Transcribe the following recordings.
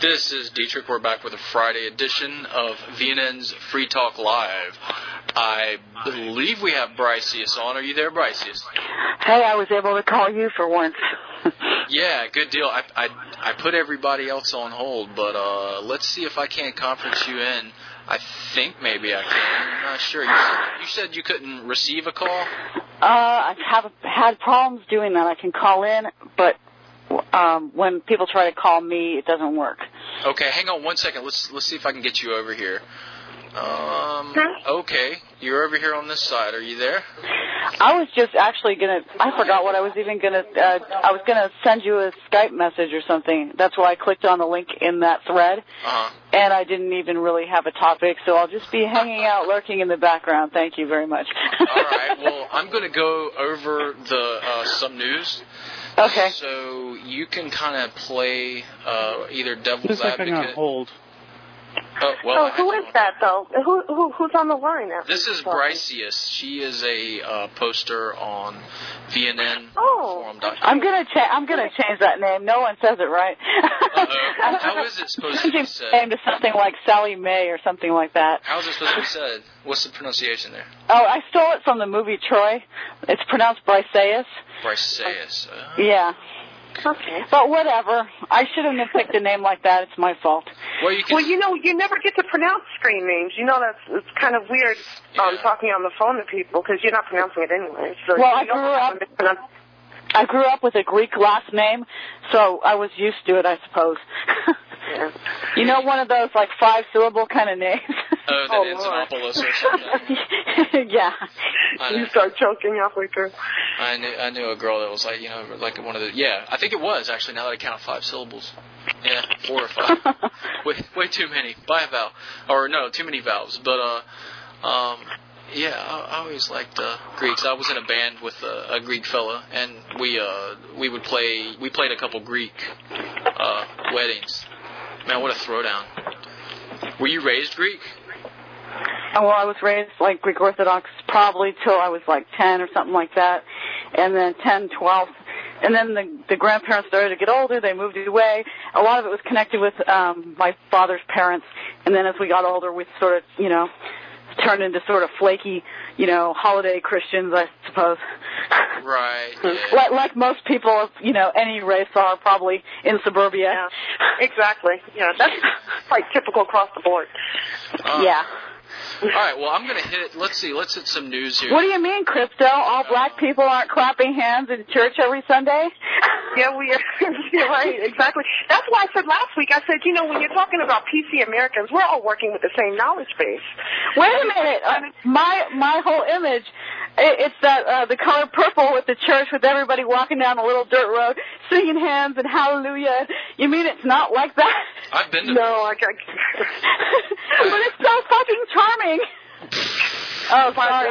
This is Dietrich. We're back with a Friday edition of VNN's Free Talk Live. I believe we have Bryceus on. Are you there, Bryceus? Hey, I was able to call you for once. Yeah, good deal. I put everybody else on hold, but let's see if I can't conference you in. I think maybe I can. I'm not sure. You said you couldn't receive a call? I have had problems doing that. I can call in, but when people try to call me, it doesn't work. Okay, hang on one second. Let's see if I can get you over here. Okay, you're over here on this side. Are you there? I was just actually I forgot what I was even I was gonna send you a Skype message or something. That's why I clicked on the link in that thread. And I didn't even really have a topic, so I'll just be hanging out, lurking in the background. Thank you very much. All right, well, I'm gonna go over some news. Okay. So you can kind of play either devil's advocate. On hold. Who is that though? Who's on the line now? This is Bryceus. She is a poster on VNN forum.com. I'm gonna change that name. No one says it right. How is it supposed to be said? Name to something like Sally Mae or something like that. How is it supposed to be said? What's the pronunciation there? Oh, I stole it from the movie Troy. It's pronounced Bryceus. Bryceus. Yeah. Okay. But whatever. I shouldn't have picked a name like that. It's my fault. Well, you never get to pronounce screen names. You know, it's kind of weird talking on the phone to people because you're not pronouncing it anyway. So well, I grew up with a Greek last name, so I was used to it, I suppose. Yeah. You know, one of those like 5-syllable kind of names. That ends in Opolis or something. Yeah. You start choking halfway through. I knew a girl that was like, like one of the, I think it was actually, now that I count 5 syllables. Yeah, 4 or 5. way too many. By a vowel. Or no, too many vowels. But, I always liked Greeks. I was in a band with a Greek fella, and we played a couple Greek weddings. Man, what a throwdown. Were you raised Greek? Well, I was raised like Greek Orthodox probably till I was like 10 or something like that, and then 10, 12. And then the grandparents started to get older. They moved away. A lot of it was connected with my father's parents. And then as we got older, we sort of, turned into sort of flaky, holiday Christians, I suppose. Right. Yeah. Like most people of, any race are probably in suburbia. Yeah, exactly. Yeah, that's like typical across the board. Yeah. All right, well, I'm going to let's hit some news here. What do you mean, Crypto? All black people aren't clapping hands in church every Sunday? Yeah, we are. You're right, exactly. That's why I said last week, I said, when you're talking about PC Americans, we're all working with the same knowledge base. Wait a minute. My whole image, it's that the color purple with the church with everybody walking down a little dirt road, singing hymns and hallelujah. You mean it's not like that? I've been to No, but it's so fucking charming. Oh, sorry.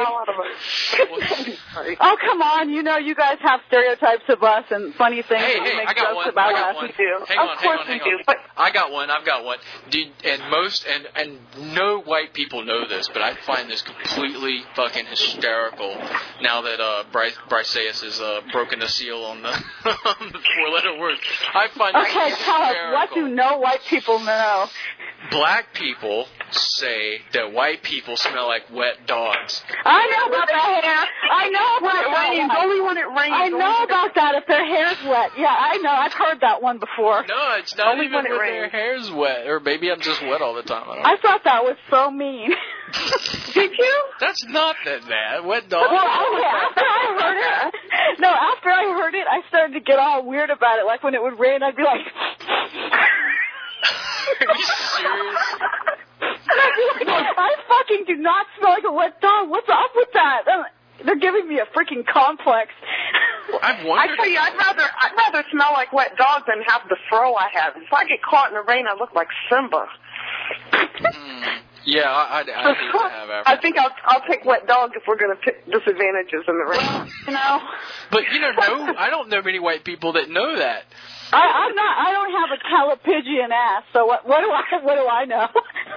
Oh, come on. You guys have stereotypes of us and funny things. Hey, make I got jokes one. about I got us. one. We do. Hang on. But I've got one. Dude, and no white people know this, but I find this completely fucking hysterical now that Bryceus has broken the seal on the 4-letter word. I find this hysterical. Tell us, what do no white people know? Black people say that white people smell like wet dogs. I know about that hair. I know about when it rains, only when it rains. I know about that if their hair's wet. Yeah, I know. I've heard that one before. No, it's not only even when their rains. hair's wet. Or maybe I'm just wet all the time. I thought that was so mean. Did you? That's not that bad. Wet dogs. Well, after I heard it, I started to get all weird about it. Like when it would rain, I'd be like... Are you serious? I fucking do not smell like a wet dog. What's up with that? They're giving me a freaking complex. Well, I've wondered. I tell you, I'd rather smell like wet dog than have the fro I have. If I get caught in the rain, I look like Simba. Yeah, I'd hate to have Africa. I think I'll take wet dog if we're going to pick disadvantages in the rain. But I don't know many white people that know that. I don't have a calipigian ass, so what do I know?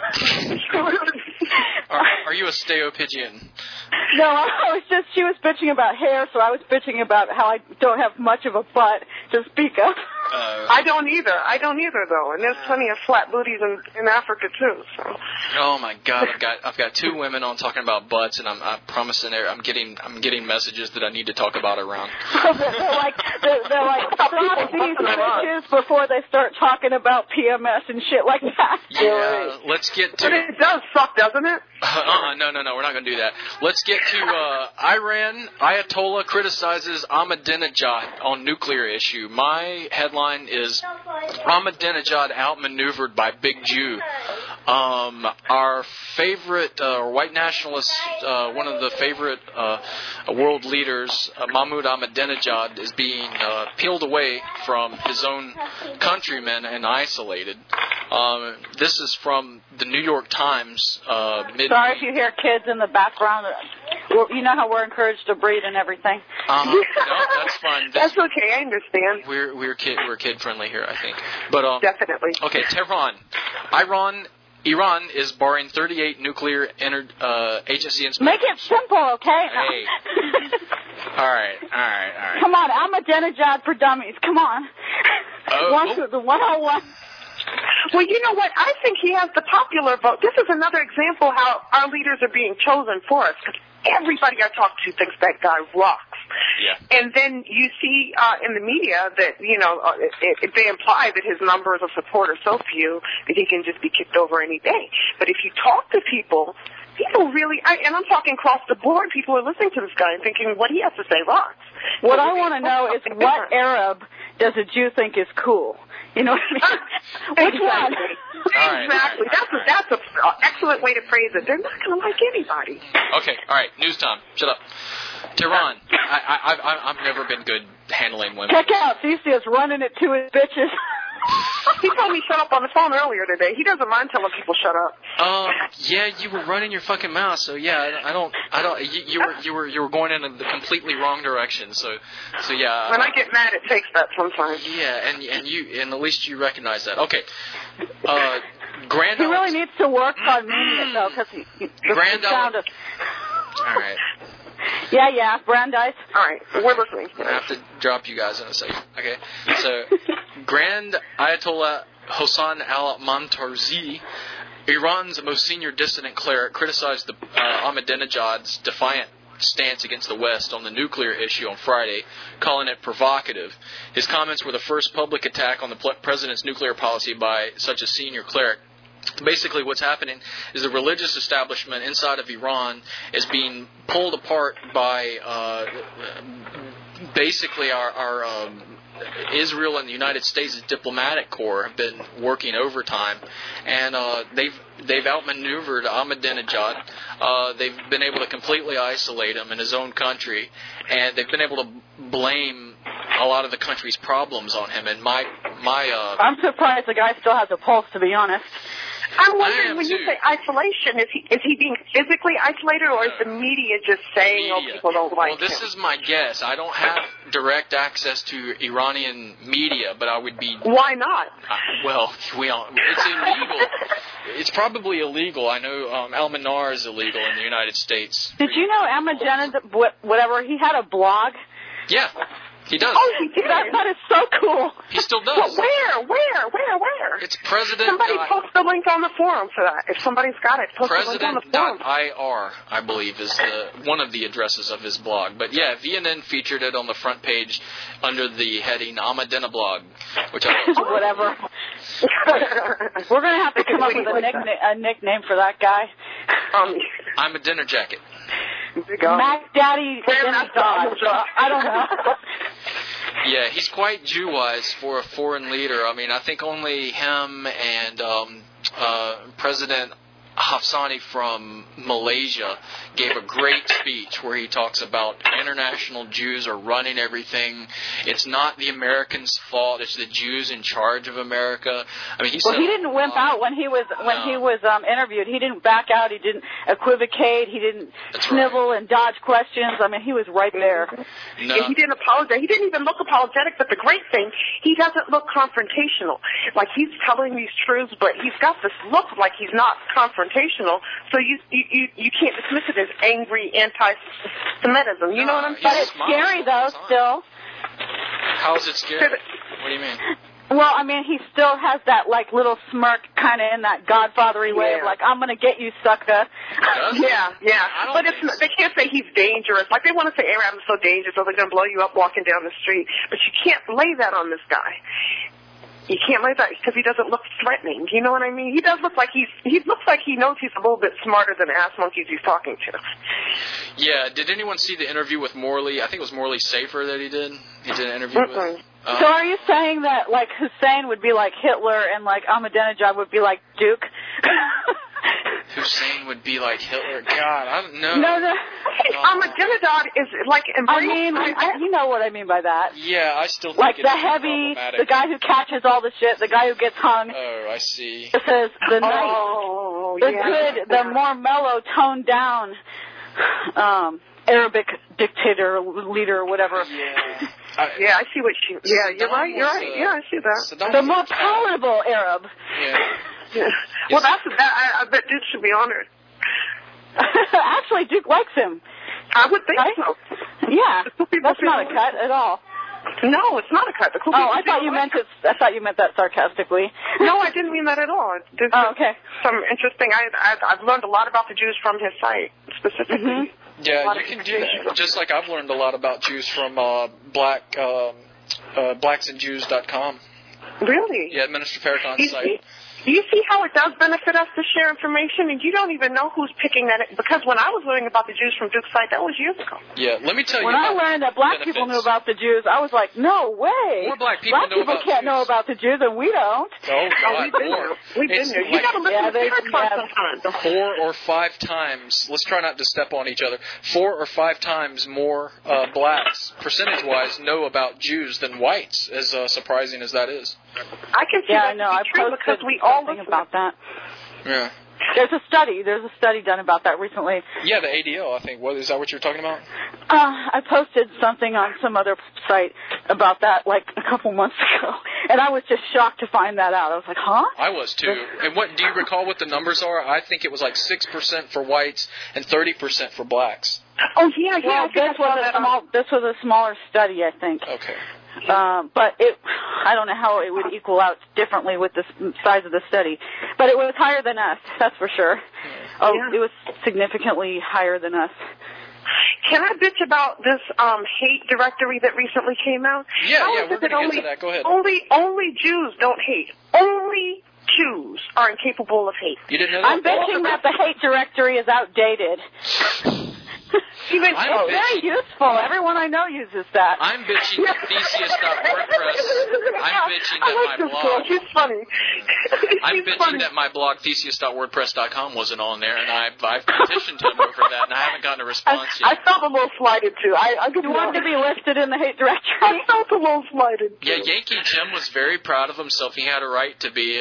Are you a stereopigeon? No, she was bitching about hair, so I was bitching about how I don't have much of a butt to speak of. I don't either. Though, and there's plenty of flat booties in Africa too. So. Oh my God, I've got 2 women on talking about butts, and I'm promising I'm getting messages that I need to talk about around. they're like stop these bitches before they start talking about PMS and shit like that. Yeah, let's get to. But it does suck, doesn't it? No, we're not going to do that. Let's get to Iran. Ayatollah criticizes Ahmadinejad on nuclear issue. My headline is Ahmadinejad outmaneuvered by Big Jew. Our favorite white nationalist, one of the favorite world leaders, Mahmoud Ahmadinejad, is being peeled away from his own countrymen and isolated. This is from the New York Times. Sorry if you hear kids in the background. You know how we're encouraged to breed and everything. No, that's fine. That's okay. I understand. We're kid friendly here, I think. But definitely. Okay, Tehran, Iran is barring 38 nuclear agency inspectors. Make it simple, okay? Hey. All right. Come on, Ahmadinejad for dummies. Come on. The 101. Well, you know what? I think he has the popular vote. This is another example how our leaders are being chosen for us. Because everybody I talk to thinks that guy rocks. Yeah. And then you see in the media that, they imply that his numbers of support are so few that he can just be kicked over any day. But if you talk to people really, and I'm talking across the board, people are listening to this guy and thinking what he has to say rocks. What I want to know is what Arab does a Jew think is cool? You know what I mean? Which one? Exactly. That's an excellent way to phrase it. They're not going to like anybody. Okay. All right. News time. Shut up. Tehran. I've never been good handling women. Check out. Cece is running it to his bitches. He told me shut up on the phone earlier today. He doesn't mind telling people shut up. Yeah, you were running your fucking mouth, so yeah, I don't. You were going in the completely wrong direction, so yeah. When I get mad, it takes that sometimes. Yeah, and at least you recognize that. Okay. He really needs to work on meaning it though, because Grand All right. Yeah, Brandeis. All right, we're listening. I have to drop you guys in a second. Okay, so Grand Ayatollah Hossein al-Montarzi, Iran's most senior dissident cleric, criticized Ahmadinejad's defiant stance against the West on the nuclear issue on Friday, calling it provocative. His comments were the first public attack on the president's nuclear policy by such a senior cleric. Basically, what's happening is the religious establishment inside of Iran is being pulled apart by basically our Israel and the United States' diplomatic corps have been working overtime, and they've outmaneuvered Ahmadinejad. They've been able to completely isolate him in his own country, and they've been able to blame a lot of the country's problems on him. And I'm surprised the guy still has a pulse, to be honest. I'm wondering, when you say isolation, is he being physically isolated, or is the media just saying, people don't like him? Well, this is my guess. I don't have direct access to Iranian media, but I would be... Why not? It's illegal. It's probably illegal. I know Al-Manar is illegal in the United States. Did you know Ahmadinejad, whatever, he had a blog? Yeah. He does. Oh, he did. That is so cool. He still does. But where? It's President. Somebody post the link on the forum for that. If somebody's got it, post the link on the forum. President.ir, I believe, is one of the addresses of his blog. But yeah, VNN featured it on the front page under the heading Ahmadinejad blog, which I thought whatever. We're going to have to come up with a nickname for that guy. Ahmadinejad jacket. Mac Daddy Dodge. I don't know. Yeah, he's quite Jew-wise for a foreign leader. I mean, I think only him and President Hafsani from Malaysia gave a great speech where he talks about international Jews are running everything. It's not the Americans' fault. It's the Jews in charge of America. I mean, he didn't wimp out when he was interviewed. He didn't back out. He didn't equivocate. He didn't snivel and dodge questions. I mean, he was right there. No. And he didn't apologize. He didn't even look apologetic. But the great thing, he doesn't look confrontational. Like he's telling these truths, but he's got this look like he's not confrontational. So you can't dismiss it as angry anti-Semitism. You know what I'm saying? But it's scary, though, still. How is it scary? What do you mean? Well, I mean, he still has that, like, little smirk kind of in that godfathery way of, like, I'm going to get you, sucker. Yeah. But they can't say he's dangerous. Like, they want to say Arab's so dangerous, so they're going to blow you up walking down the street. But you can't lay that on this guy. You can't lay that because he doesn't look threatening. You know what I mean? He does look like he looks like he knows he's a little bit smarter than the ass monkeys he's talking to. Yeah. Did anyone see the interview with Morley? I think it was Morley Safer that he did. He did an interview with. So are you saying that, like, Hussein would be like Hitler and, like, Ahmadinejad would be like Duke? Hussein would be like Hitler? God, I don't know. No. Ahmadinejad is like embraced. I mean, you know what I mean by that. Yeah, I still think like the heavy, the guy who catches all the shit, the guy who gets hung. Oh, I see. It says the nice, good, the more mellow, toned down Arabic dictator, leader, whatever. Yeah. I see what you. Yeah, you're right. Yeah, I see that. The more palatable Arab. Yeah. Well, I bet Duke should be honored. Actually, Duke likes him. I would think so. Yeah, that's not a cut at all. No, it's not a cut. I thought you meant it. I thought you meant that sarcastically. No, I didn't mean that at all. Okay. Some interesting. I've learned a lot about the Jews from his site specifically. Mm-hmm. Yeah, you can do that. Just like I've learned a lot about Jews from blacksandjews.com. Really? Yeah, Minister Farrakhan's site. You see how it does benefit us to share information, and you don't even know who's picking that. Because when I was learning about the Jews from Duke's site, that was years ago. Yeah, let me tell you. When I learned that black people knew about the Jews, I was like, no way. More black people can't know about the Jews, and we don't. Oh, God, more. We've been there. You got to listen to Farrakhan sometimes. 4 or 5 times. Let's try not to step on each other. 4 or 5 times more blacks, percentage-wise, know about Jews than whites, as surprising as that is. I can see that to be true because we all listen about that. Yeah. There's a study done about that recently. Yeah, the ADL, I think. Is that what you're talking about? I posted something on some other site about that like a couple months ago, and I was just shocked to find that out. I was like, huh? I was too. And do you recall what the numbers are? I think it was like 6% for whites and 30% for blacks. Oh, yeah. Well, this was a smaller study, I think. Okay. But I don't know how it would equal out differently with the size of the study. But it was higher than us, that's for sure. Oh, yeah. It was significantly higher than us. Can I bitch about this hate directory that recently came out? Yeah, we're going to get to that. Go ahead. Only Jews don't hate. Only Jews are incapable of hate. You didn't know that? I'm bitching that the hate directory is outdated. It's very useful. Everyone I know uses that. I'm bitching that Theseus.wordpress. I'm bitching that my blog. She's funny. I'm bitching that my blog Theseus.wordpress.com wasn't on there, and I've petitioned him over that, and I haven't gotten a response yet. I felt a little slighted too. You wanted to be listed in the hate directory. I felt a little slighted. Yeah, Yankee Jim was very proud of himself. He had a right to be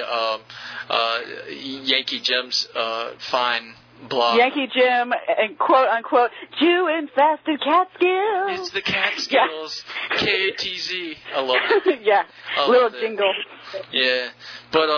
Yankee Jim's fine blog. Yankee Jim and quote unquote Jew-infested Catskills. It's the Catskills. Yeah. KATZ. I love it. Yeah. Little jingle. Yeah. But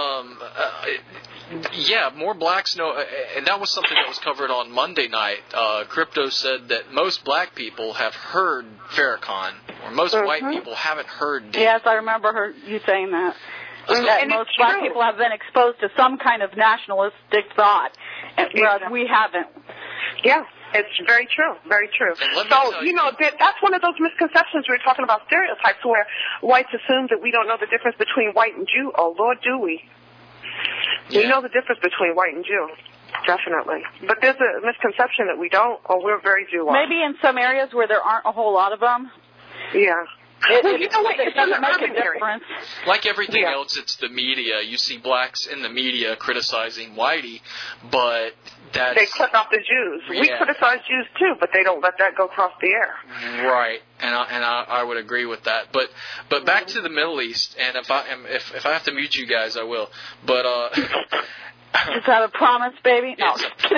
more blacks know, and that was something that was covered on Monday night. Crypto said that most black people have heard Farrakhan, or most white people haven't heard. Yes, I remember you saying that. That most black people have been exposed to some kind of nationalistic thought, whereas we haven't. Yeah, it's very true, very true. So, that's one of those misconceptions we were talking about, stereotypes, where whites assume that we don't know the difference between white and Jew. Oh, Lord, do we? Yeah. We know the difference between white and Jew. Definitely. But there's a misconception that we don't, or we're very Jew-like. Maybe in some areas where there aren't a whole lot of them. Yeah. It doesn't make a difference. Like everything else, it's the media. You see blacks in the media criticizing whitey, but they clip out the Jews. Yeah. We criticize Jews too, but they don't let that go across the air. Right, and I would agree with that. But back to the Middle East, and if I have to mute you guys, I will. But is that a promise, baby? No,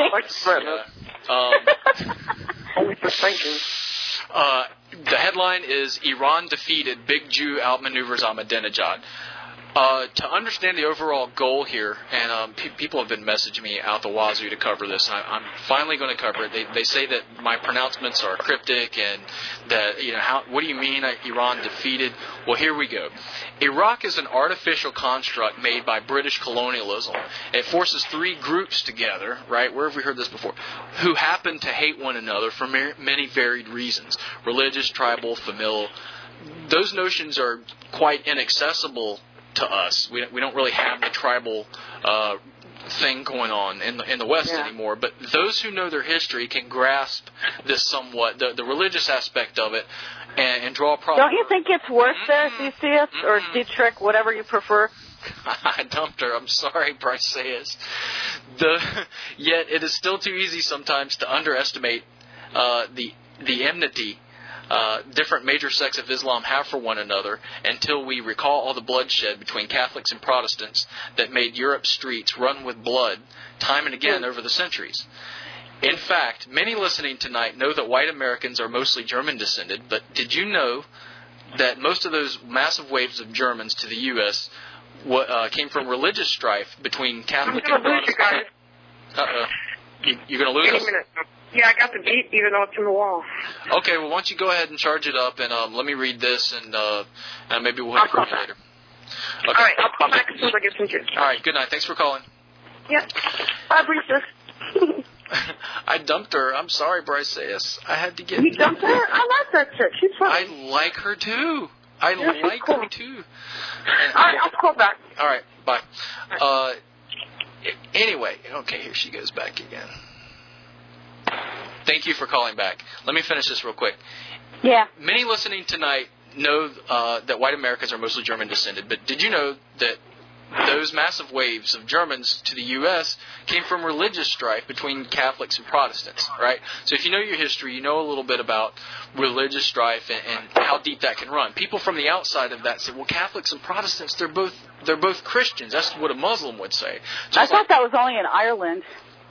only for thinking. The headline is Iran defeated, Big Jew outmaneuvers Ahmadinejad. To understand the overall goal here, and people have been messaging me out the wazoo to cover this. I'm finally going to cover it. They say that my pronouncements are cryptic, and that what do you mean Iran defeated? Well, here we go. Iraq is an artificial construct made by British colonialism. It forces three groups together, right? Where have we heard this before? Who happen to hate one another for many varied reasons: religious, tribal, familial. Those notions are quite inaccessible to us. We don't really have the tribal thing going on in the West anymore. But those who know their history can grasp this somewhat, the religious aspect of it, and draw a problem. Don't you think it's worse there, Theseus, or Dietrich, whatever you prefer? I dumped her. I'm sorry, Briseus. Yet it is still too easy sometimes to underestimate the enmity different major sects of Islam have for one another until we recall all the bloodshed between Catholics and Protestants that made Europe's streets run with blood time and again over the centuries. In fact, many listening tonight know that white Americans are mostly German descended, but did you know that most of those massive waves of Germans to the U.S. Came from religious strife between Catholic and Protestant? Uh-oh. You're going to lose us? Yeah, I got the beat, even though it's in the wall. Okay, well, why don't you go ahead and charge it up, and let me read this, and maybe we'll hit it later. Okay. All right, I'll call back as soon as I get some juice. All right, good night. Thanks for calling. Yep. Bye, Brisa. I dumped her. I'm sorry, Briseus. I had to get... You dumped her? I like that chick. She's funny. I like her, too. I like her, too. All right, I'll call back. All right, bye. Anyway, okay, here she goes back again. Thank you for calling back. Let me finish this real quick. Yeah. Many listening tonight know that white Americans are mostly German descended, but did you know that those massive waves of Germans to the U.S. came from religious strife between Catholics and Protestants, right? So if you know your history, you know a little bit about religious strife and how deep that can run. People from the outside of that say, well, Catholics and Protestants, they're both Christians. That's what a Muslim would say. I thought that was only in Ireland.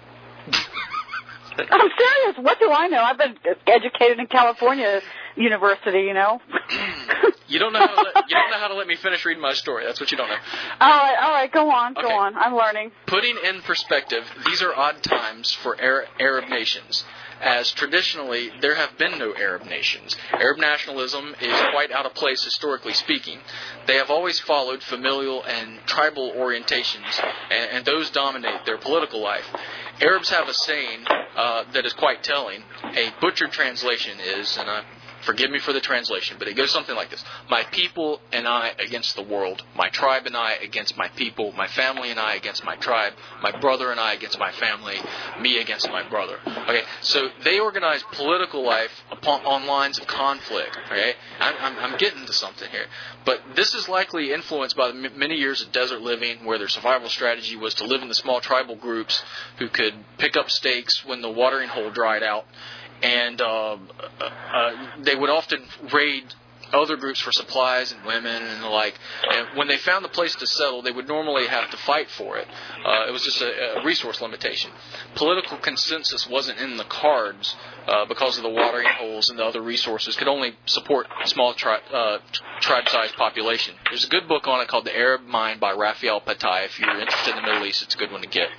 I'm serious. What do I know? I've been educated in California University, You don't know how to let me finish reading my story. That's what you don't know. All right. Go on. I'm learning. Putting in perspective, these are odd times for Arab nations, as traditionally there have been no Arab nations. Arab nationalism is quite out of place historically speaking. They have always followed familial and tribal orientations, and those dominate their political life. Arabs have a saying that is quite telling. A butchered translation is, and forgive me for the translation, but it goes something like this: my people and I against the world, my tribe and I against my people, my family and I against my tribe, my brother and I against my family, me against my brother. Okay, so they organize political life on lines of conflict. Okay, I'm getting to something here, but this is likely influenced by the many years of desert living, where their survival strategy was to live in the small tribal groups who could pick up stakes when the watering hole dried out. And they would often raid other groups for supplies and women and the like. And when they found the place to settle, they would normally have to fight for it. It was just a resource limitation. Political consensus wasn't in the cards because of the watering holes and the other resources could only support a small tribe-sized population. There's a good book on it called The Arab Mind by Raphael Patai. If you're interested in the Middle East, it's a good one to get.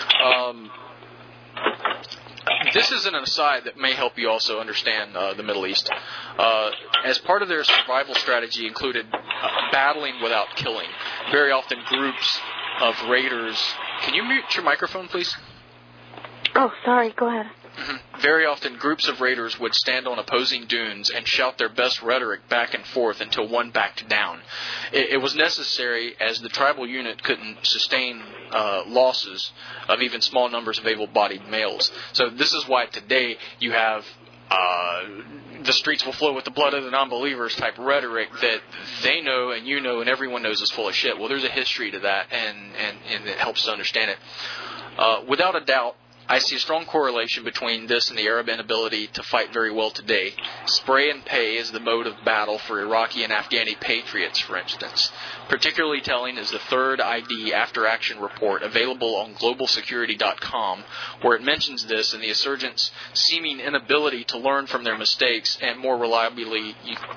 This is an aside that may help you also understand the Middle East. As part of their survival strategy included battling without killing. Very often groups of raiders... Can you mute your microphone, please? Oh, sorry. Go ahead. Mm-hmm. Very often groups of raiders would stand on opposing dunes and shout their best rhetoric back and forth until one backed down. It was necessary, as the tribal unit couldn't sustain losses of even small numbers of able-bodied males. So this is why today you have the streets will flow with the blood of the non-believers type rhetoric that they know and you know and everyone knows is full of shit. Well, there's a history to that, and it helps to understand it. Without a doubt, I see a strong correlation between this and the Arab inability to fight very well today. Spray and pay is the mode of battle for Iraqi and Afghani patriots, for instance. Particularly telling is the third ID after-action report available on globalsecurity.com, where it mentions this and the insurgents' seeming inability to learn from their mistakes and more reliably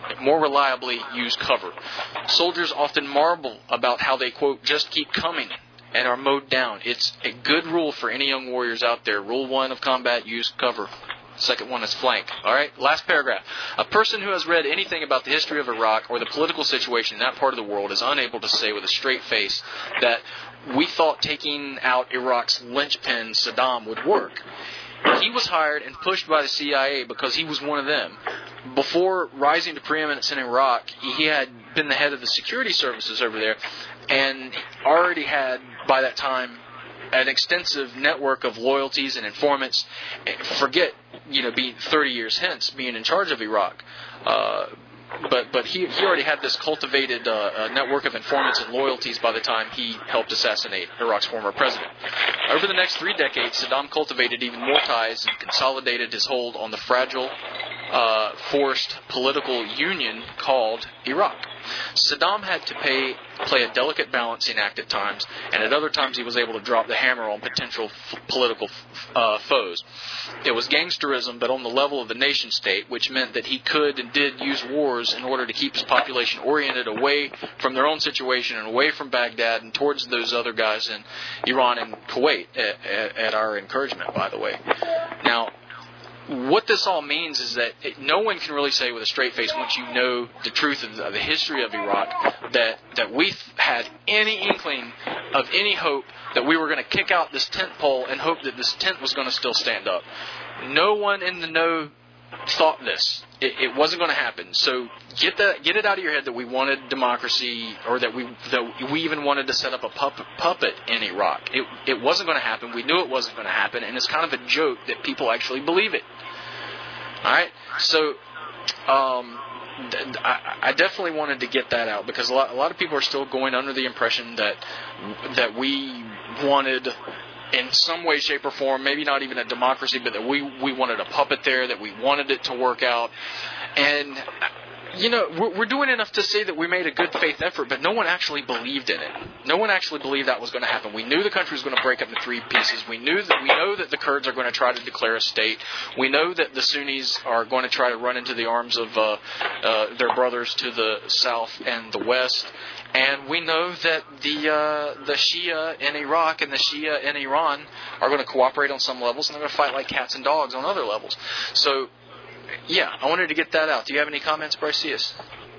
use cover. Soldiers often marvel about how they, quote, just keep coming and are mowed down. It's a good rule for any young warriors out there. Rule 1 of combat, use cover. Second one is flank. All right, last paragraph. A person who has read anything about the history of Iraq or the political situation in that part of the world is unable to say with a straight face that we thought taking out Iraq's linchpin, Saddam, would work. He was hired and pushed by the CIA because he was one of them. Before rising to preeminence in Iraq, he had been the head of the security services over there and already had, by that time, an extensive network of loyalties and informants. Forget, being 30 years hence, being in charge of Iraq. But he already had this cultivated network of informants and loyalties by the time he helped assassinate Iraq's former president. Over the next 3 decades, Saddam cultivated even more ties and consolidated his hold on the fragile, forced political union called Iraq. Saddam had to play a delicate balancing act at times, and at other times he was able to drop the hammer on potential political foes. It was gangsterism, but on the level of the nation-state, which meant that he could and did use wars in order to keep his population oriented away from their own situation and away from Baghdad and towards those other guys in Iran and Kuwait, at our encouragement, by the way. Now, what this all means is that no one can really say with a straight face, once you know the truth of the history of Iraq, that we had any inkling of any hope that we were going to kick out this tent pole and hope that this tent was going to still stand up. No one in the know thought this. It wasn't going to happen. So get it out of your head that we wanted democracy, or that we even wanted to set up a puppet in Iraq. It wasn't going to happen. We knew it wasn't going to happen, and it's kind of a joke that people actually believe it. All right, so I definitely wanted to get that out, because a lot of people are still going under the impression that we wanted, in some way, shape, or form, maybe not even a democracy, but that we wanted a puppet there, that we wanted it to work out. And, we're doing enough to say that we made a good faith effort, but no one actually believed in it. No one actually believed that was going to happen. We knew the country was going to break up into 3 pieces. We know that the Kurds are going to try to declare a state. We know that the Sunnis are going to try to run into the arms of their brothers to the south and the west. And we know that the Shia in Iraq and the Shia in Iran are going to cooperate on some levels, and they're going to fight like cats and dogs on other levels. So, yeah, I wanted to get that out. Do you have any comments, Bryceus?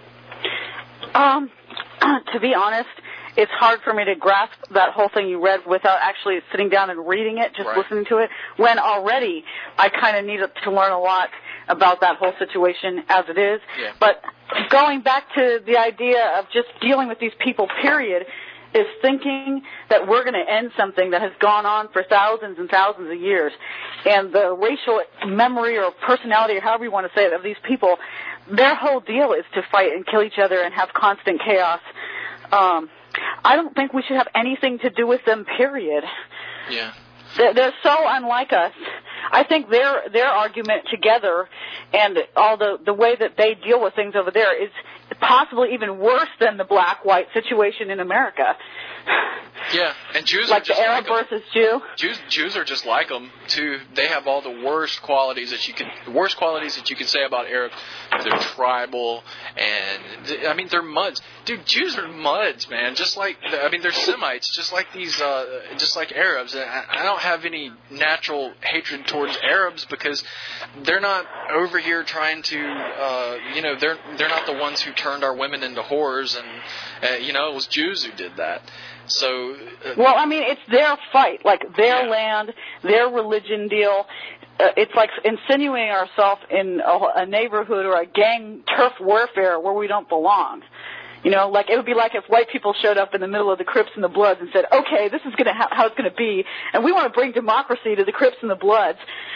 To be honest, it's hard for me to grasp that whole thing you read without actually sitting down and reading it, just listening to it, when already I kind of needed to learn a lot about that whole situation as it is. Yeah. But going back to the idea of just dealing with these people, period, is thinking that we're going to end something that has gone on for thousands and thousands of years. And the racial memory or personality, or however you want to say it, of these people, their whole deal is to fight and kill each other and have constant chaos. I don't think we should have anything to do with them, period. Yeah. They're so unlike us. I think their argument together and all the way that they deal with things over there is possibly even worse than the black-white situation in America. Yeah, and Jews like are just the Arab like versus Jew. Jews are just like them too. They have all the worst qualities that you can say about Arabs. They're tribal, and they're muds. Dude, Jews are muds, man. They're Semites, just like these, just like Arabs. And I don't have any natural hatred towards Arabs because they're not over here trying to, they're not the ones who turned our women into whores, and it was Jews who did that. So, it's their fight, like their land, their religion deal. It's like insinuating ourselves in a neighborhood or a gang turf warfare where we don't belong. It would be like if white people showed up in the middle of the Crips and the Bloods and said, okay, this is how it's going to be, and we want to bring democracy to the Crips and the Bloods.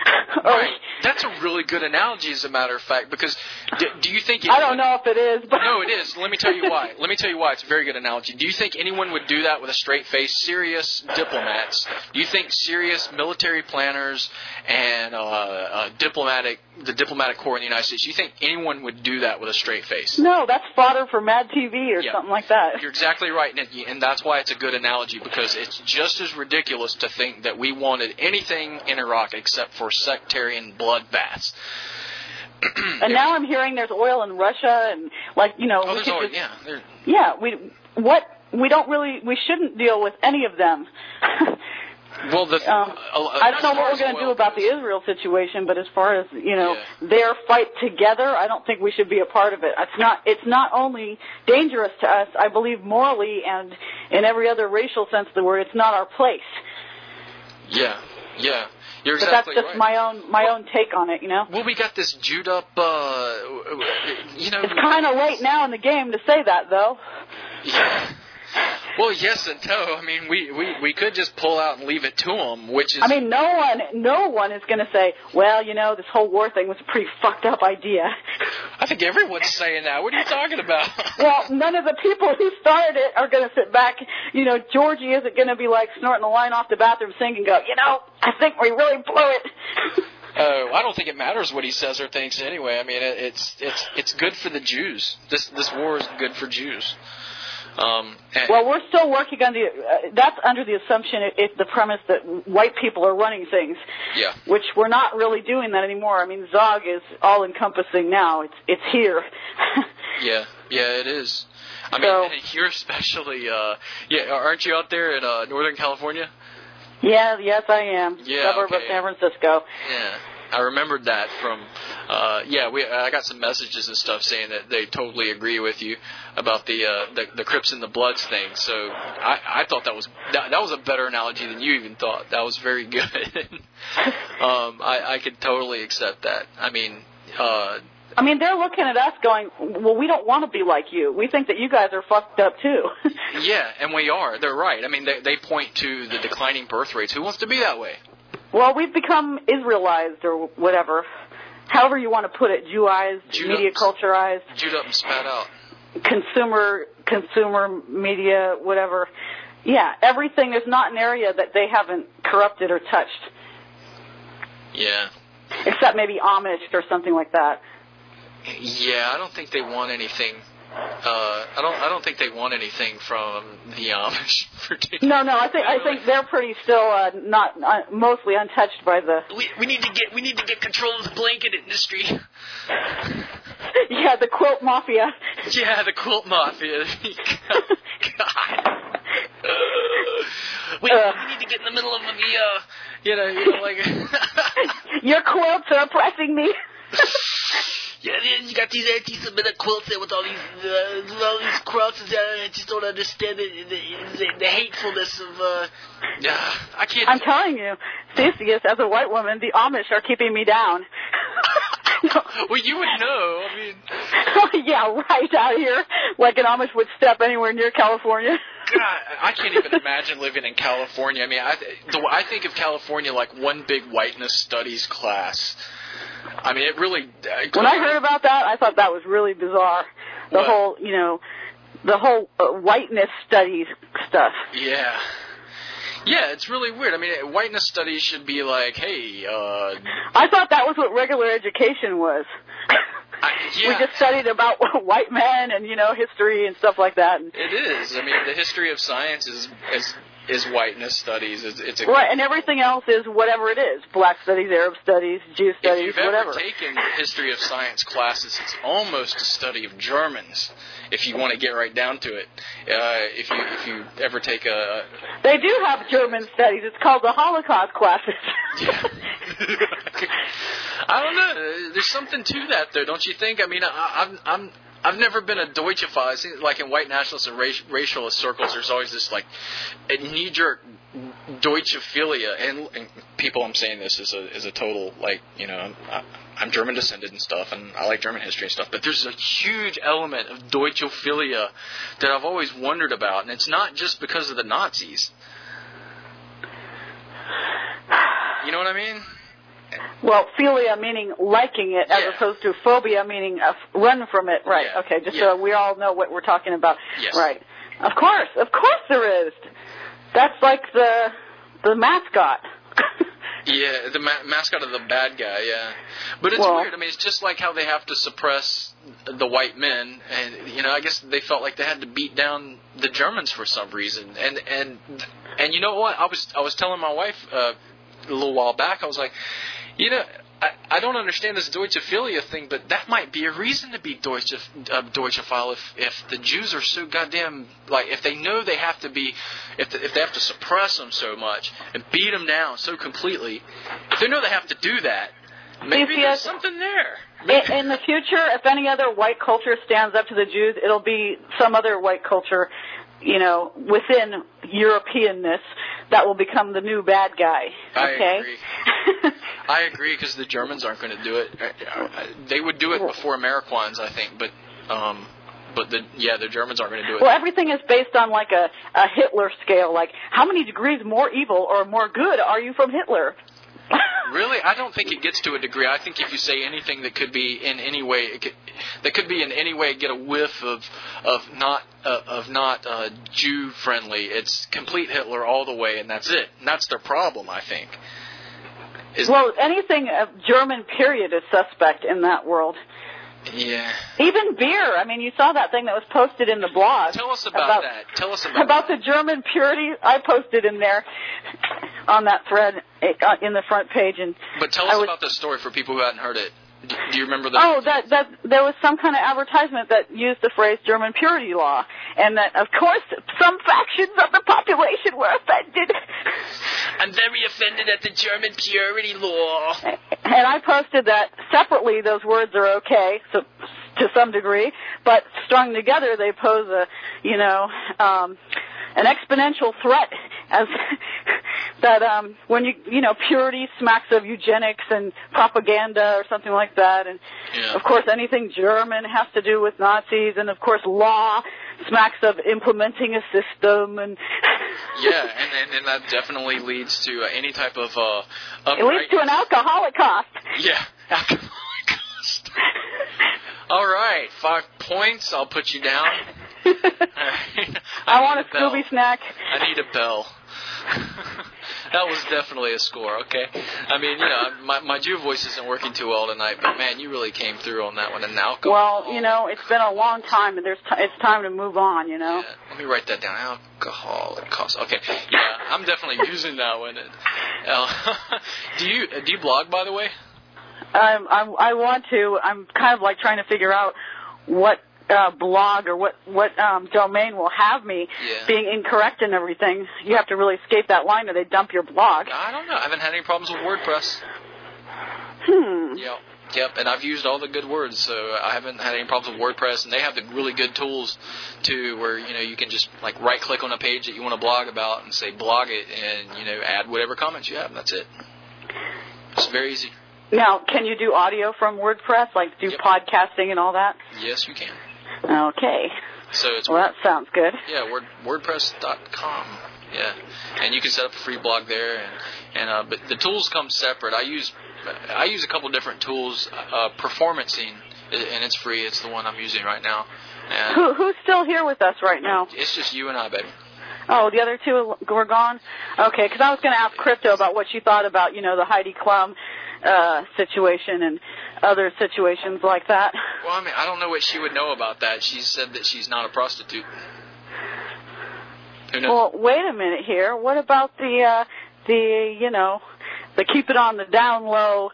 Right. That's a really good analogy, as a matter of fact, because do you think... I don't know if it is, but... No, it is. Let me tell you why. It's a very good analogy. Do you think anyone would do that with a straight face? Serious diplomats. Do you think serious military planners and the diplomatic corps in the United States, do you think anyone would do that with a straight face? No, that's fodder for Mad TV or something like that. You're exactly right, and that's why it's a good analogy, because it's just as ridiculous to think that we wanted anything in Iraq except for sectarian bloodbaths. And now I'm hearing there's oil in Russia, and there's oil. We shouldn't deal with any of them. Well, I don't know what we're going to do about the Israel situation, but as far as their fight together, I don't think we should be a part of it. It's not only dangerous to us, I believe morally and in every other racial sense of the word, it's not our place. Yeah. You're but exactly that's just right. my own take on it, Well, we got this Jewed up, It's kind of late now in the game to say that, though. Yeah. Well, yes and no. I mean, we could just pull out and leave it to them, which is... I mean, no one is going to say, well, this whole war thing was a pretty fucked up idea. I think everyone's saying that. What are you talking about? Well, none of the people who started it are going to sit back. Georgie isn't going to be like snorting the line off the bathroom sink and go, I think we really blew it. Oh, I don't think it matters what he says or thinks anyway. I mean, it's good for the Jews. This war is good for Jews. Well, we're still working on that's under the assumption, it's the premise that white people are running things. Yeah. Which we're not really doing that anymore. I mean, Zog is all encompassing now. It's here. Yeah, it is. I mean, you're especially, aren't you out there in Northern California? Yeah, yes, I am. Yeah, suburb of San Francisco. Yeah. I remembered that from, I got some messages and stuff saying that they totally agree with you about the Crips and the Bloods thing. So I thought that was a better analogy than you even thought. That was very good. I could totally accept that. I mean, they're looking at us going, well, we don't want to be like you. We think that you guys are fucked up, too. Yeah, and we are. They're right. I mean, they point to the declining birth rates. Who wants to be that way? Well, we've become Israelized or whatever. However you want to put it, Jewized, media culturized. Jewed up and spat out. Consumer media, whatever. Yeah, everything is not an area that they haven't corrupted or touched. Yeah. Except maybe Amish or something like that. Yeah, I don't think they want anything. I don't think they want anything from the Amish. No, I think they're pretty still mostly untouched by the. We need to get control of the blanket industry. Yeah, the quilt mafia. Yeah, the quilt mafia. God. We need to get in the middle of the like. Your quilts are oppressing me. Yeah, you got these anti-Semitic quilts there with all these crosses. I just don't understand the hatefulness of. I can't. I'm telling you, Theseus, as a white woman, the Amish are keeping me down. Well, you would know. I mean. Yeah, right out here, like an Amish would step anywhere near California. God, I can't even imagine living in California. I mean, I think of California like one big whiteness studies class. I mean, it really... when I heard about that, I thought that was really bizarre. The whole whiteness studies stuff. Yeah. Yeah, it's really weird. I mean, whiteness studies should be like, hey... I thought that was what regular education was. Yeah. We just studied about white men and, history and stuff like that. It is. I mean, the history of science is whiteness studies. It's right, and everything else is whatever it is. Black studies, Arab studies, Jew studies, whatever. If you've ever taken history of science classes, it's almost a study of Germans, if you want to get right down to it. If you ever take a... They do have German studies. It's called the Holocaust classes. Yeah. I don't know. There's something to that, though, don't you think? I mean, I've never been a Deutschophile. It seems like in white nationalist and racialist circles, there's always this like a knee-jerk Deutschophilia, and people, I'm saying this is a total like I'm German descended and stuff, and I like German history and stuff. But there's a huge element of Deutschophilia that I've always wondered about, and it's not just because of the Nazis. You know what I mean? Well, philia meaning liking it, as opposed to phobia meaning run from it. Right. Yeah. Okay. Just so we all know what we're talking about. Yes. Right. Of course there is. That's like the mascot. Yeah, the mascot of the bad guy, yeah. But it's weird. I mean, it's just like how they have to suppress the white men, and I guess they felt like they had to beat down the Germans for some reason. And you know what? I was telling my wife a little while back. I was like, I don't understand this Deutschophilia thing, but that might be a reason to be Deutschophile if the Jews are so goddamn, like, if they know they have to be, if they have to suppress them so much and beat them down so completely, if they know they have to do that, maybe there's something there. In the future, if any other white culture stands up to the Jews, it'll be some other white culture, within Europeanness that will become the new bad guy. Okay? I agree, because the Germans aren't going to do it. They would do it before Americans, I think, but the Germans aren't going to do it. Well, everything is based on like a Hitler scale. Like, how many degrees more evil or more good are you from Hitler? Really? I don't think it gets to a degree. I think if you say anything that could be in any way, get a whiff of not Jew friendly, it's complete Hitler all the way, and that's it. And that's their problem, I think. Anything German period is suspect in that world. Yeah. Even beer. I mean, you saw that thing that was posted in the blog. Tell us about that. Tell us about the German purity. I posted in there on that thread in the front page. But tell us about the story for people who hadn't heard it. Do you remember that? Oh, that there was some kind of advertisement that used the phrase German purity law, and that, of course, some factions of the population were offended. I'm very offended at the German purity law. And I posted that separately those words are okay, so to some degree, but strung together they pose an exponential threat as that when purity smacks of eugenics and propaganda or something like that, and of course anything German has to do with Nazis, and of course law smacks of implementing a system, and and that definitely leads to any type of it leads to an alcoholic cost. Yeah, alcoholic cost. All right, 5 points. I'll put you down. I want a Scooby snack. I need a bell. That was definitely a score, okay? I mean, my Jew voice isn't working too well tonight, but man, you really came through on that one. And alcohol. Well, it's been a long time, and it's time to move on, Yeah, let me write that down. Alcoholic cost. Okay, yeah, I'm definitely using that one. Do you blog, by the way? I want to. I'm kind of like trying to figure out what blog or what domain will have me being incorrect and everything. You have to really skate that line or they dump your blog. I don't know. I haven't had any problems with WordPress. Yep, and I've used all the good words, so I haven't had any problems with WordPress, and they have the really good tools too, where you can just like right click on a page that you want to blog about and say blog it, and add whatever comments you have, and that's it. It's very easy. Now, can you do audio from WordPress, like do podcasting and all that? Yes, you can. Okay. So it's that sounds good. Yeah, WordPress.com. Yeah, and you can set up a free blog there, and but the tools come separate. I use a couple different tools. Performancing, and it's free. It's the one I'm using right now. And who's still here with us right now? It's just you and I, baby. Oh, the other two were gone? Okay, because I was going to ask Crypto about what she thought about, the Heidi Klum situation and other situations like that. Well, I mean, I don't know what she would know about that. She said that she's not a prostitute. Who knows? Well, wait a minute here. What about the keep it on the down low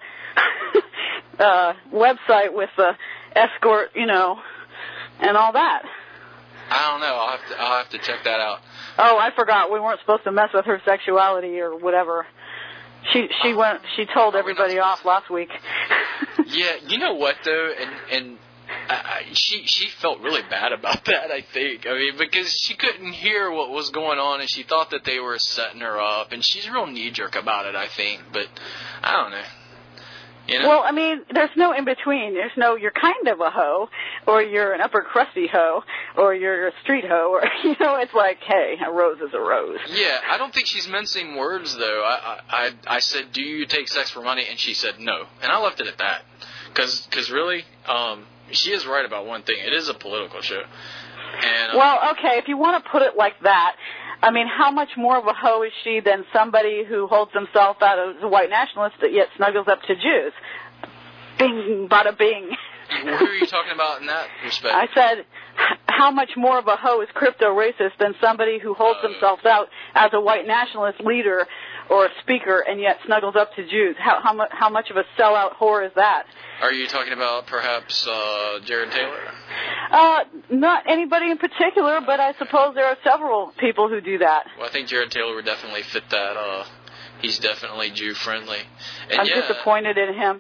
website with the escort, and all that? I don't know. I'll have to check that out. Oh, I forgot. We weren't supposed to mess with her sexuality or whatever. She told everybody off last week. Yeah, you know what though, and she felt really bad about that. I think. I mean, because she couldn't hear what was going on, and she thought that they were setting her up, and she's real knee jerk about it. I think, but I don't know. Well, I mean, there's no in between. There's no you're kind of a hoe or you're an upper crusty hoe or you're a street hoe, or it's like, hey, a rose is a rose. Yeah, I don't think she's mincing words though. I said, do you take sex for money? And she said no, and I left it at that. Because really, she is right about one thing. It is a political show. And, well, okay, if you want to put it like that, I mean, how much more of a hoe is she than somebody who holds himself out as a white nationalist that yet snuggles up to Jews? Bing, bada bing. Who are you talking about in that respect? I said, how much more of a hoe is crypto-racist than somebody who holds themselves out as a white nationalist leader or a speaker and yet snuggles up to Jews? How much of a sellout whore is that? Are you talking about perhaps Jared Taylor? Not anybody in particular, but I suppose there are several people who do that. Well, I think Jared Taylor would definitely fit that. He's definitely Jew-friendly. And I'm disappointed in him.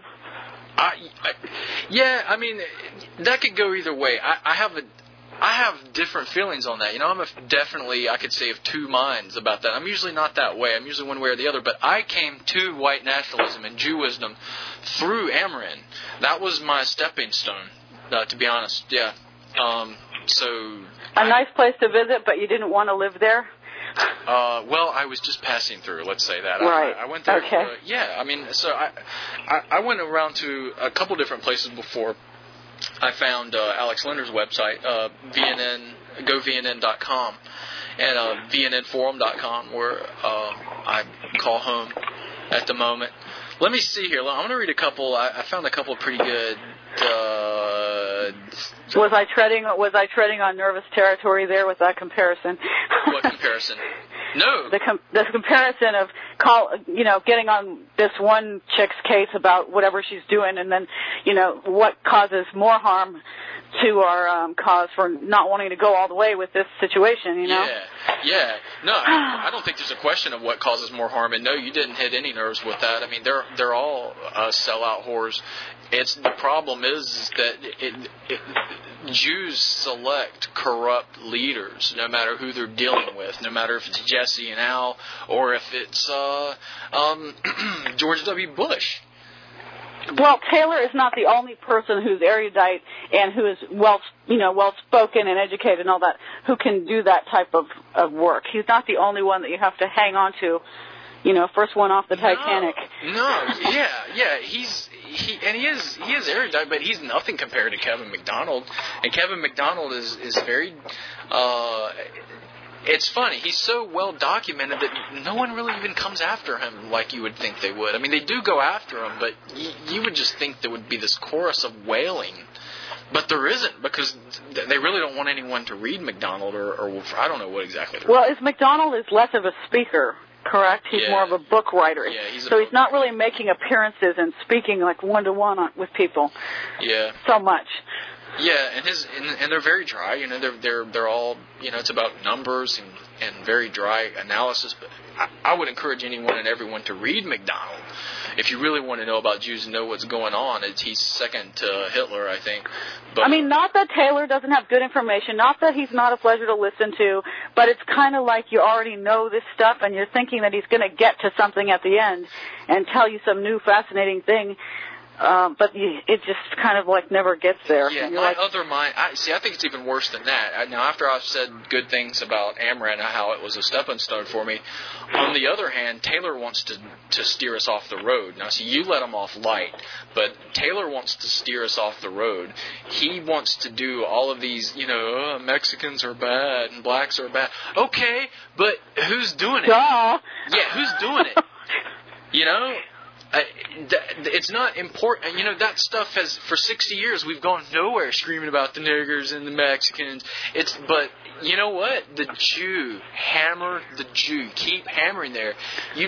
Yeah, I mean, that could go either way. I have different feelings on that. I'm I could say of two minds about that. I'm usually not that way. I'm usually one way or the other. But I came to white nationalism and Jew wisdom through Ameren. That was my stepping stone, to be honest. Yeah. A nice place to visit, but you didn't want to live there? Well, I was just passing through. Let's say that. Right. I went there. Okay. I mean, so I went around to a couple different places before I found Alex Linder's website, govnn.com, and vnnforum.com, where I call home at the moment. Let me see here. I'm going to read a couple. I found a couple pretty good. Was I treading on nervous territory there with that comparison? What comparison? No. The comparison of getting on this one chick's case about whatever she's doing, and then what causes more harm to our cause for not wanting to go all the way with this situation. Yeah. No, I don't think there's a question of what causes more harm. And no, you didn't hit any nerves with that. I mean, they're all sellout whores. The problem is that Jews select corrupt leaders, no matter who they're dealing with, no matter if it's Jesse and Al or if it's George W. Bush. Well, Taylor is not the only person who's erudite and who is well spoken and educated and all that, who can do that type of work. He's not the only one that you have to hang on to. First one off the Titanic. No, yeah, he is erudite, but he's nothing compared to Kevin McDonald. And Kevin McDonald is very. It's funny. He's so well documented that no one really even comes after him like you would think they would. I mean, they do go after him, but you would just think there would be this chorus of wailing. But there isn't, because they really don't want anyone to read McDonald or I don't know what exactly. Well, McDonald is less of a speaker, correct? He's more of a book writer. Yeah, he's not really making appearances and speaking like one-to-one with people. Yeah. So much. Yeah, and they're very dry. They're all it's about numbers and very dry analysis. But I would encourage anyone and everyone to read McDonald if you really want to know about Jews and know what's going on. He's second to Hitler, I think. But, I mean, not that Taylor doesn't have good information, not that he's not a pleasure to listen to, but it's kind of like you already know this stuff and you're thinking that he's going to get to something at the end and tell you some new fascinating thing. But it just kind of like never gets there. Yeah, other mind. I think it's even worse than that. Now, after I've said good things about Ameren and how it was a stepping stone for me, on the other hand, Taylor wants to steer us off the road. Now, see, you let him off light, but Taylor wants to steer us off the road. He wants to do all of these, Mexicans are bad and blacks are bad. Okay, but who's doing it? Duh. Yeah, who's doing it? It's not important. That stuff has, for 60 years, we've gone nowhere screaming about the niggers and the Mexicans. But you know what? The Jew, hammer the Jew. Keep hammering there. You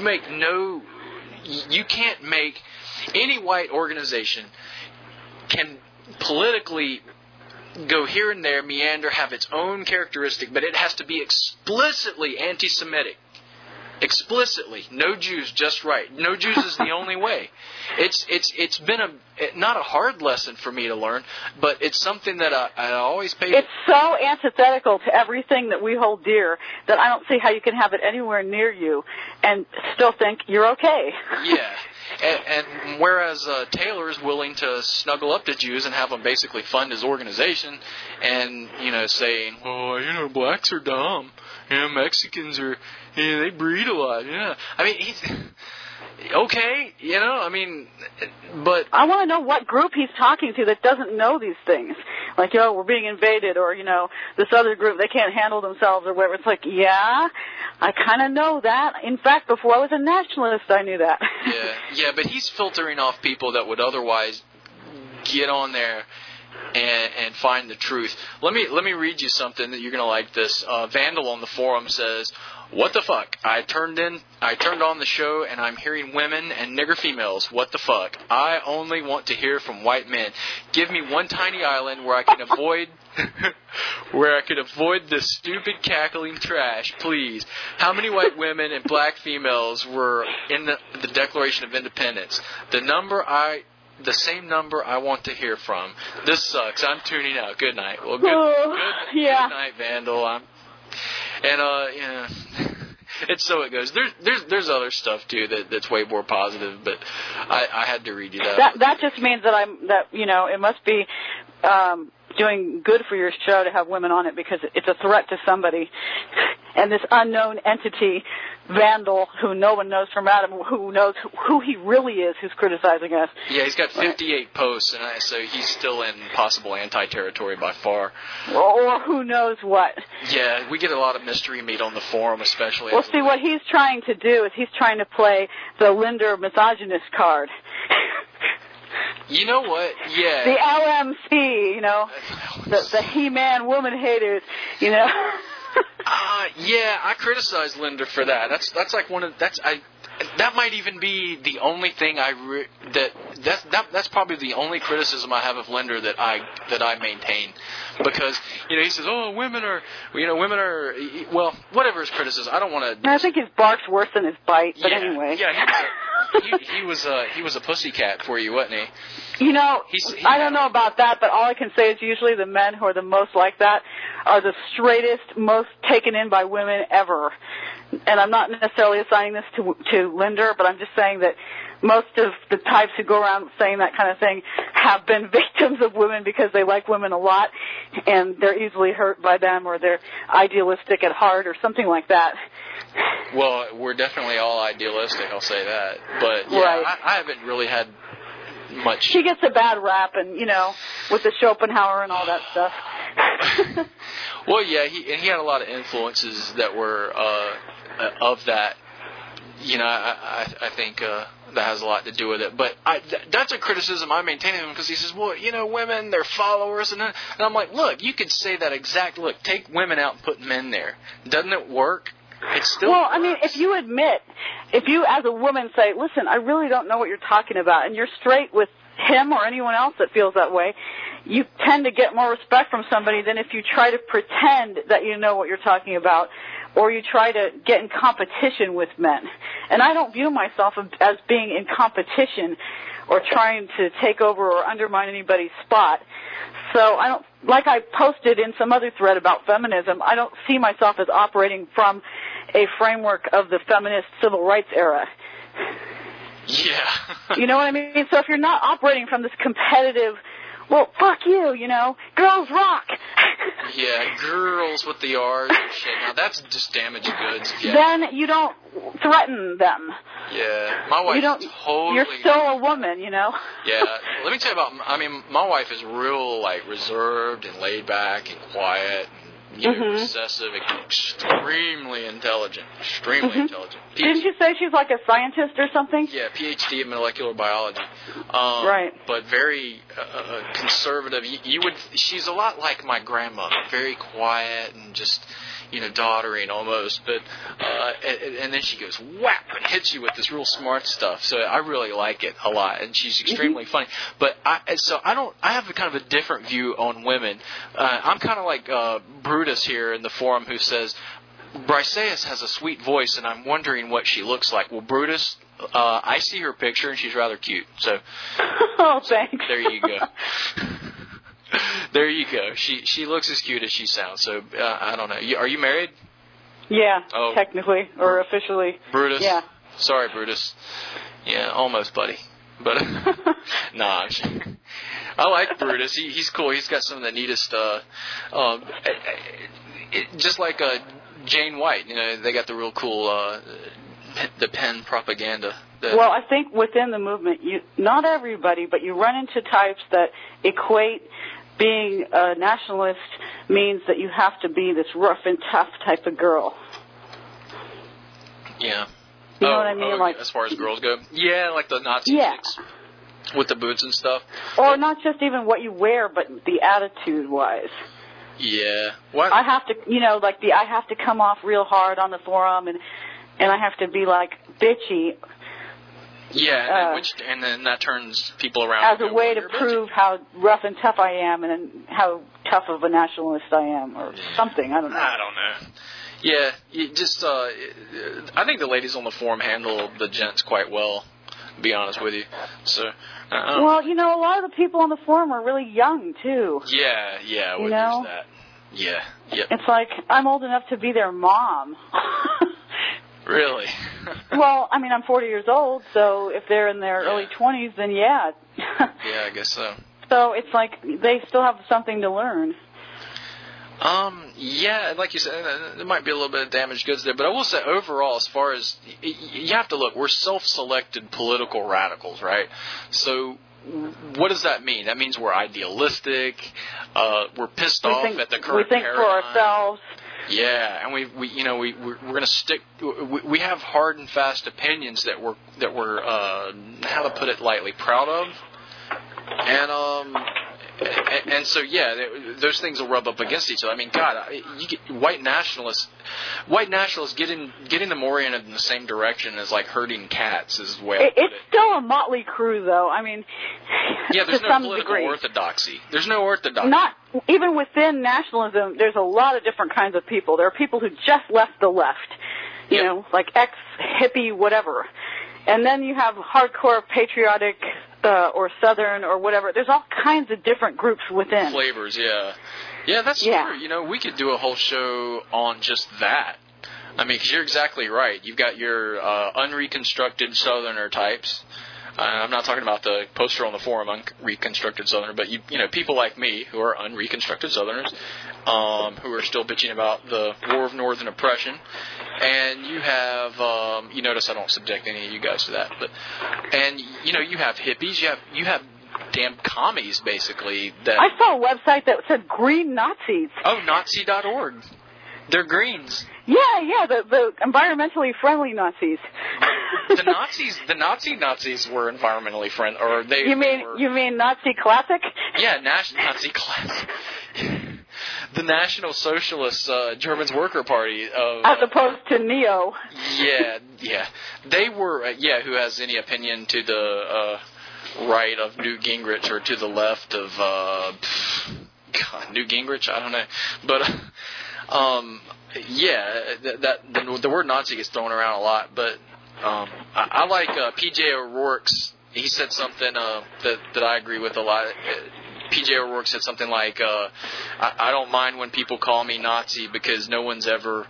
can't make, any white organization can politically go here and there, meander, have its own characteristic, but it has to be explicitly anti-Semitic. explicitly, no Jews, just right. No Jews is the only way. It's been not a hard lesson for me to learn, but it's something that I always pay. It's so antithetical to everything that we hold dear that I don't see how you can have it anywhere near you and still think you're okay. Yeah. And whereas Taylor is willing to snuggle up to Jews and have them basically fund his organization and, saying, well, blacks are dumb. Mexicans are, they breed a lot. Yeah. I mean, he's okay, but I want to know what group he's talking to that doesn't know these things. Like, we're being invaded, or, this other group, they can't handle themselves, or whatever. It's like, yeah, I kind of know that. In fact, before I was a nationalist, I knew that. Yeah, but he's filtering off people that would otherwise get on there and find the truth. Let me read you something that you're going to like this. Vandal on the forum says, what the fuck? I turned on the show and I'm hearing women and nigger females. What the fuck? I only want to hear from white men. Give me one tiny island where I can avoid this stupid cackling trash, please. How many white women and black females were in the Declaration of Independence? The same number I want to hear from. This sucks. I'm tuning out. Good night. Well, good night, Vandal. It's so it goes. There's other stuff too that's way more positive, but I had to read you that. That just means that it must be doing good for your show to have women on it, because it's a threat to somebody. And this unknown entity, Vandal, who no one knows from Adam, who knows who he really is, who's criticizing us. Yeah, he's got 58 posts, and so he's still in possible anti-territory by far. Or who knows what. Yeah, we get a lot of mystery meat on the forum, especially. Well, see, what he's trying to do is he's trying to play the Linder misogynist card. You know what? Yeah. The LMC, the He-Man woman haters, yeah, I criticize Linda for that. That's like that might even be the only thing that's probably the only criticism I have of Linder that I maintain, because he says, women are well, whatever his criticism. I don't want to. I think his bark's worse than his bite, but anyway. Yeah, he was a pussycat for you, wasn't he? I don't know about that, but all I can say is usually the men who are the most like that are the straightest, most taken in by women ever. And I'm not necessarily assigning this to Linder, but I'm just saying that most of the types who go around saying that kind of thing have been victims of women because they like women a lot, and they're easily hurt by them, or they're idealistic at heart, or something like that. Well, we're definitely all idealistic, I'll say that. But, yeah, right. I haven't really had much. She gets a bad rap, and, with the Schopenhauer and all that stuff. Well, yeah, he had a lot of influences that were of that. I think that has a lot to do with it. But that's a criticism I maintain of him, because he says, well, women, they're followers. And I'm like, look, you could say that exact. Look, take women out and put men there. Doesn't it work? It still works. I mean, if you as a woman say, listen, I really don't know what you're talking about, and you're straight with him or anyone else that feels that way, you tend to get more respect from somebody than if you try to pretend that you know what you're talking about, or you try to get in competition with men. And I don't view myself as being in competition or trying to take over or undermine anybody's spot. So I don't, like I posted in some other thread about feminism, I don't see myself as operating from a framework of the feminist civil rights era. Yeah. You know what I mean? So if you're not operating from this competitive, well, fuck you, girls rock. Yeah, girls with the R's and shit. Now, that's just damaged goods. Yeah. Then you don't threaten them. Yeah, my wife totally... You're still a woman, Yeah, let me tell you about... my wife is real, reserved and laid back and quiet and, recessive and extremely intelligent. Extremely intelligent. Didn't you say she's like a scientist or something? Yeah, PhD in molecular biology. Right. But very conservative. She's a lot like my grandmother. Very quiet and just, doddering almost. But and then she goes whap and hits you with this real smart stuff. So I really like it a lot, and she's extremely funny. But I have a kind of a different view on women. I'm kind of like Brutus here in the forum, who says, Briseis has a sweet voice, and I'm wondering what she looks like. Well, Brutus, I see her picture, and she's rather cute. So, oh, thanks. There you go. There you go. She looks as cute as she sounds. So I don't know. Are you married? Yeah, technically or officially. Brutus. Yeah. Sorry, Brutus. Yeah, almost, buddy. But nah. I like Brutus. He's cool. He's got some of the neatest. Just like Jane White. You know, they got the real cool the pen propaganda. Well, I think within the movement, not everybody, but you run into types that equate being a nationalist means that you have to be this rough and tough type of girl. Yeah. You know what I mean? Like, as far as girls go? Yeah, like the Nazi chicks with the boots and stuff. Or not just even what you wear, but the attitude-wise. Yeah. What? I have to, I have to come off real hard on the forum, and I have to be, like, bitchy. Yeah, and then that turns people around. As a way to prove how rough and tough I am and how tough of a nationalist I am, or something. I don't know. Yeah, I think the ladies on the forum handle the gents quite well, to be honest with you. So, well, a lot of the people on the forum are really young, too. Yeah, there's that. Yeah. It's like, I'm old enough to be their mom. Really? Well, I mean, I'm 40 years old, so if they're in their early 20s, then yeah. Yeah, I guess so. So it's like they still have something to learn. Yeah, like you said, there might be a little bit of damaged goods there, but I will say overall, as far as, you have to look, we're self-selected political radicals, right? So what does that mean? That means we're idealistic, we're pissed off at the current paradigm. We think for ourselves. Yeah, and we're going to stick. We have hard and fast opinions that we're how to put it lightly, proud of, and so those things will rub up against each other. I mean, God, you get white nationalists getting them oriented in the same direction as like herding cats is the way I put it. It's still a motley crew, though. I mean, there's to no some political degree. orthodoxy. There's no orthodoxy. Not even within nationalism. There's a lot of different kinds of people. There are people who just left the left, you know, like ex-hippie, whatever. And then you have hardcore patriotic or Southern or whatever. There's all kinds of different groups within. Flavors, yeah. Yeah, that's true. We could do a whole show on just that. I mean, because you're exactly right. You've got your unreconstructed Southerner types. I'm not talking about the poster on the forum, unreconstructed Southerner, but people like me who are unreconstructed Southerners, who are still bitching about the War of Northern Oppression, and you have, you notice I don't subject any of you guys to that, and you have hippies, you have damn commies basically. That I saw a website that said Green Nazis. Oh, Nazi.org. They're greens. Yeah, the environmentally friendly Nazis. The Nazis were environmentally friendly, or they. You mean Nazi Classic? Yeah, Nazi Classic. The National Socialist Germans Worker Party as opposed to Neo. Yeah. They were. Who has any opinion to the right of Newt Gingrich or to the left of Newt Gingrich? I don't know, but. The word Nazi gets thrown around a lot, but I like P.J. O'Rourke's. He said something that I agree with a lot. P.J. O'Rourke said something like, "I don't mind when people call me Nazi because no one's ever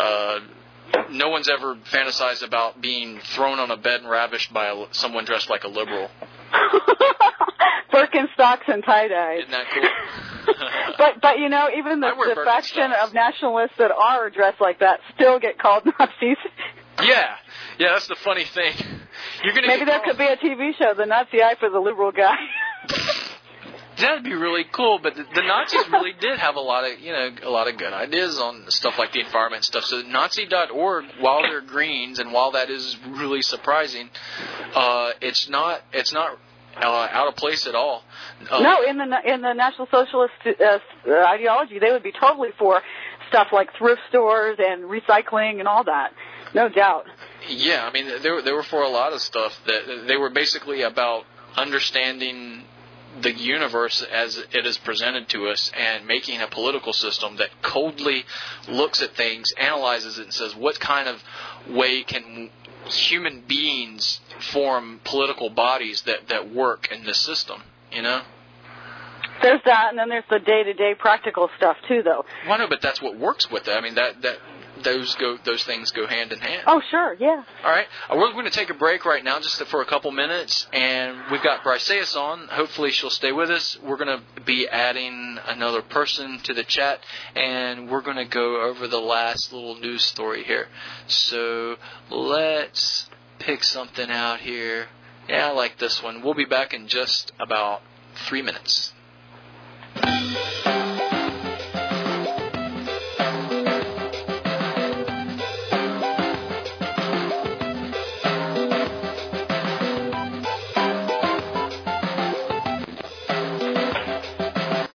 fantasized about being thrown on a bed and ravished by someone dressed like a liberal." Birkenstocks and tie-dyes. Isn't that cool? but even the faction of nationalists that are dressed like that still get called Nazis. Yeah, that's the funny thing. Maybe there could be a TV show, The Nazi Eye for the Liberal Guy. That'd be really cool, but the Nazis really did have a lot of good ideas on stuff like the environment stuff. So Nazi.org, while they're greens, and while that is really surprising, it's not out of place at all. No, in the National Socialist ideology, they would be totally for stuff like thrift stores and recycling and all that. No doubt. Yeah, I mean, they were for a lot of stuff. That they were basically about understanding the universe as it is presented to us and making a political system that coldly looks at things, analyzes it, and says, what kind of way can human beings form political bodies that work in this system, you know? There's that, and then there's the day-to-day practical stuff, too, though. Well, no, but that's what works with it. I mean, those things go hand in hand. Oh, sure, yeah. All right. We're going to take a break right now just for a couple minutes, and we've got Briseis on. Hopefully she'll stay with us. We're going to be adding another person to the chat, and we're going to go over the last little news story here. So let's pick something out here. Yeah, I like this one. We'll be back in just about 3 minutes.